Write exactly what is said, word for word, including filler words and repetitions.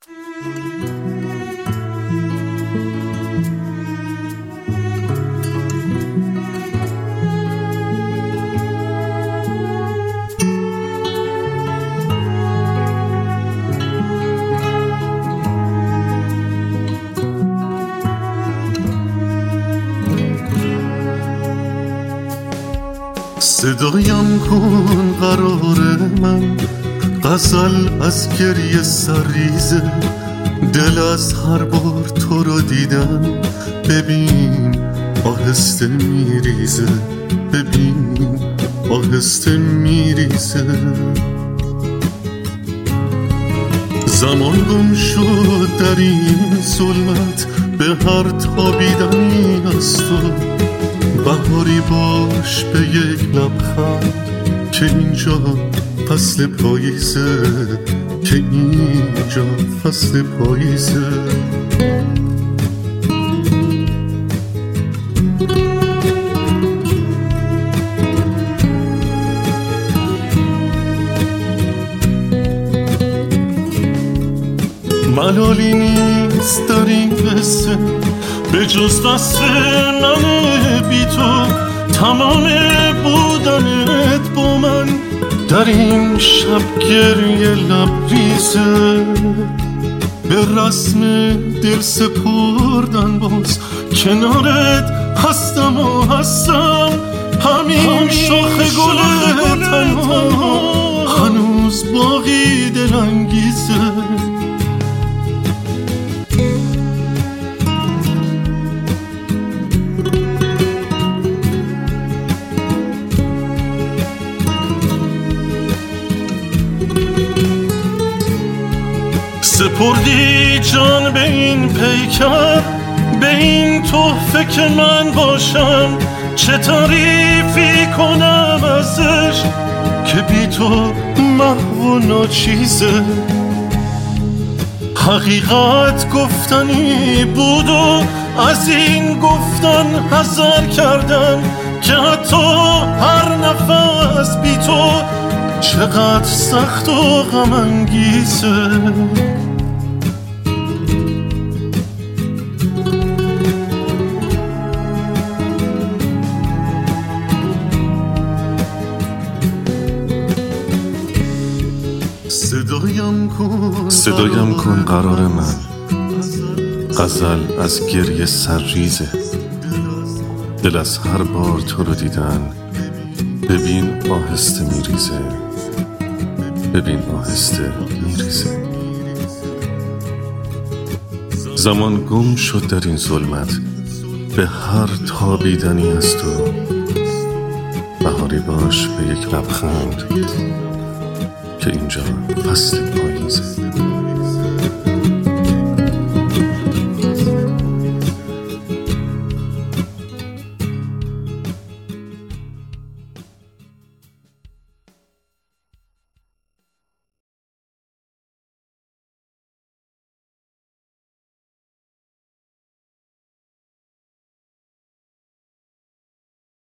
صدایم کن قرار من، غزل از گریه سرریزه. دل از هر بار تو رو دیدن، ببین آهسته میریزه، ببین آهسته میریزه. زمان گم شد در این ظلمت، به هر تابیدنی از تو. بهاری باش به یک لبخند، که اینجا فصل پاییزه، که اینجا فصل پاییزه. ملالی نیست در این قصه به جز وصف من بی تو. تمام بودنت با من در این شب گریه لبریزه. به رسم دل سپردن باز کنارت هستم و هستم. همین شاخ گل تنها هنوز باقی دلانگیزه. سپردی جان به این پیکر، به این تحفه که من باشم. چه تعریفی کنم ازش که بی تو محو و ناچیزه. حقیقت گفتنی بود و از این گفتن حذر کردم، که حتی هر نفس بی تو چقدر سخت و غم انگیزه. صدایم کن صدایم کن قرار من، غزل از گریه سرریزه. دل از هر بار تو رو دیدن، ببین آهسته میریزه، ببین آهسته میریزه. زمان گم شد در این ظلمت، به هر تابیدنی از تو. بهاری باش به یک لبخند، که اینجا فصل پاییزه.